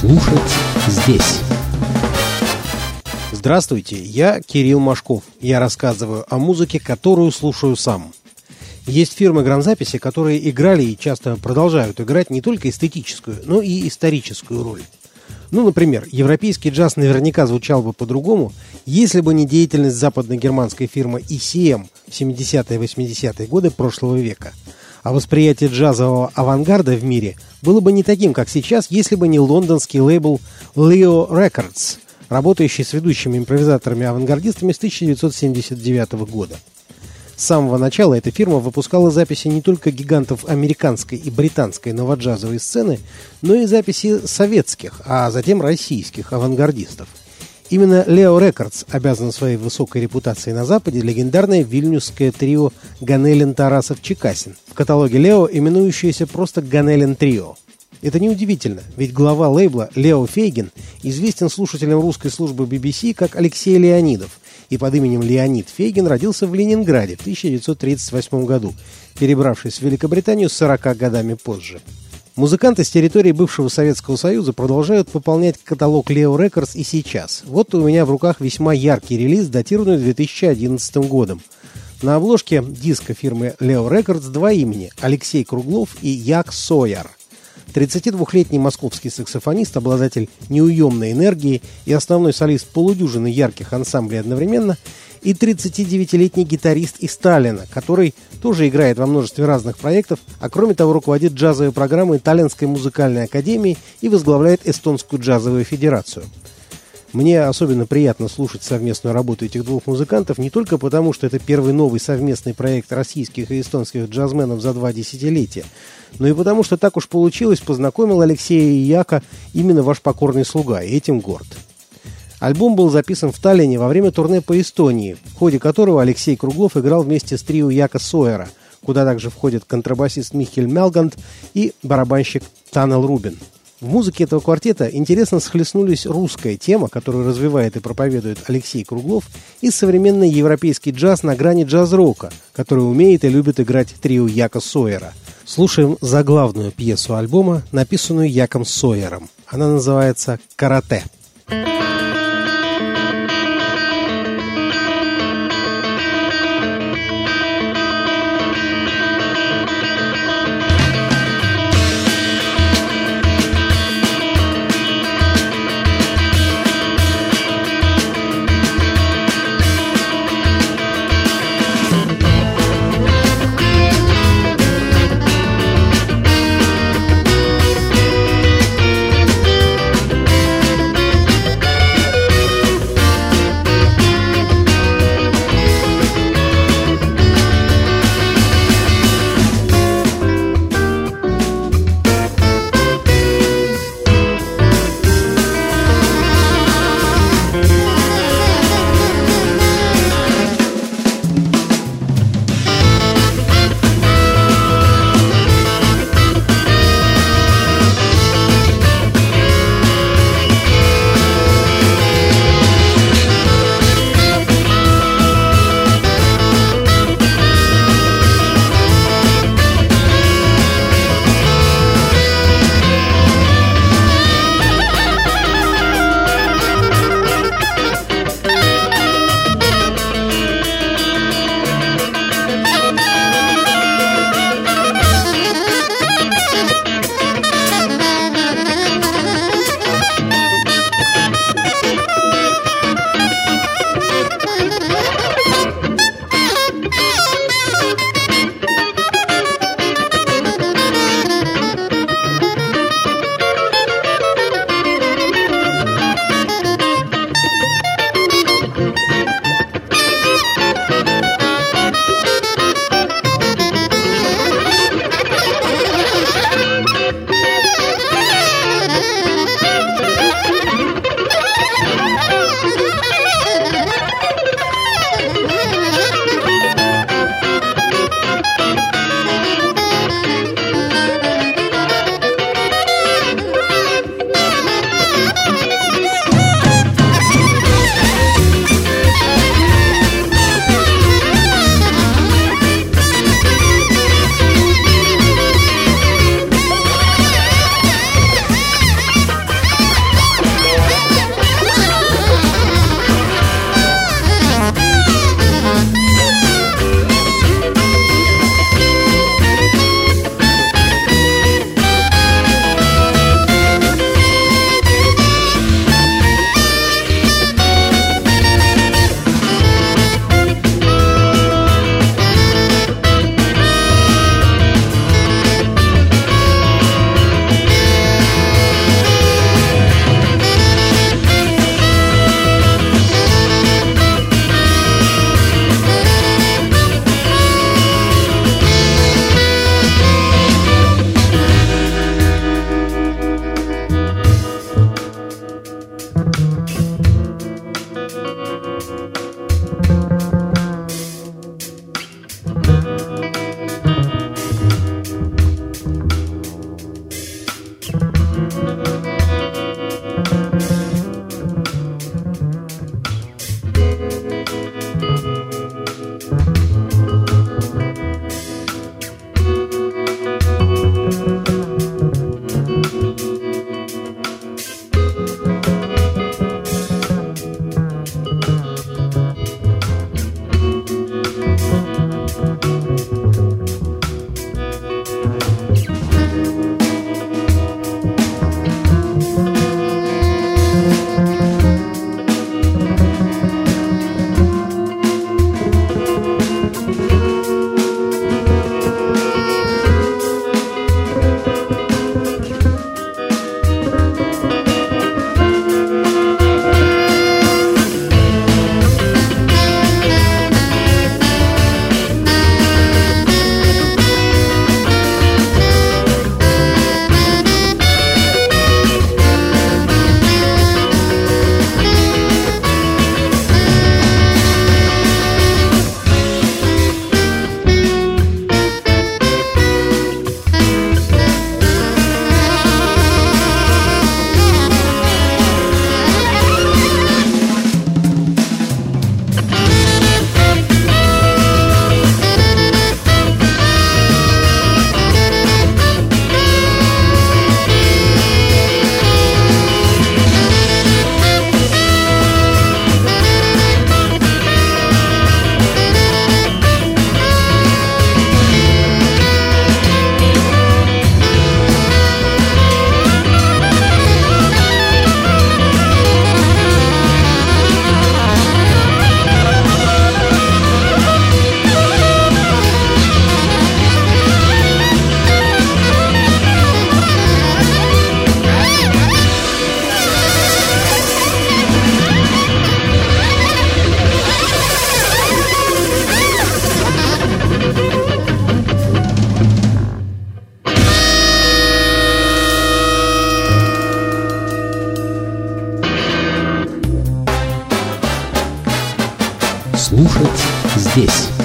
Слушать здесь. Здравствуйте, я Кирилл Машков. Я рассказываю о музыке, которую слушаю сам. Есть фирмы грамзаписи, которые играли и часто продолжают играть не только эстетическую, но и историческую роль. Например, европейский джаз наверняка звучал бы по-другому, если бы не деятельность западно-германской фирмы ECM в 70-е и 80-е годы прошлого века. А восприятие джазового авангарда в мире было бы не таким, как сейчас, если бы не лондонский лейбл Leo Records, работающий с ведущими импровизаторами-авангардистами с 1979 года. С самого начала эта фирма выпускала записи не только гигантов американской и британской новоджазовой сцены, но и записи советских, а затем российских авангардистов. Именно Leo Records обязан своей высокой репутацией на Западе легендарное вильнюсское трио Ганелин-Тарасов-Чекасин, в каталоге Leo именующееся просто Ганелин Трио. Это неудивительно, ведь глава лейбла Лео Фейгин известен слушателям русской службы BBC как Алексей Леонидов, и под именем Леонид Фейгин родился в Ленинграде в 1938 году, перебравшись в Великобританию 40 годами позже. Музыканты с территории бывшего Советского Союза продолжают пополнять каталог Leo Records и сейчас. Вот у меня в руках весьма яркий релиз, датированный 2011 годом. На обложке диска фирмы Leo Records два имени – Алексей Круглов и Як Сойер. 32-летний московский саксофонист, обладатель неуемной энергии и основной солист полудюжины ярких ансамблей одновременно, и 39-летний гитарист из Таллина, который тоже играет во множестве разных проектов, а кроме того руководит джазовой программой Таллинской музыкальной академии и возглавляет Эстонскую джазовую федерацию. Мне особенно приятно слушать совместную работу этих двух музыкантов не только потому, что это первый новый совместный проект российских и эстонских джазменов за 2 десятилетия, но и потому, что так уж получилось, познакомил Алексея и Яка именно ваш покорный слуга, и этим горд. Альбом был записан в Таллине во время турне по Эстонии, в ходе которого Алексей Круглов играл вместе с трио Яка Сойера, куда также входят контрабасист Михель Мелгант и барабанщик Танел Рубин. В музыке этого квартета интересно схлестнулись русская тема, которую развивает и проповедует Алексей Круглов, и современный европейский джаз на грани джаз-рока, который умеет и любит играть трио Яка Сойера. Слушаем заглавную пьесу альбома, написанную Яком Сойером. Она называется «Карате». слушать здесь.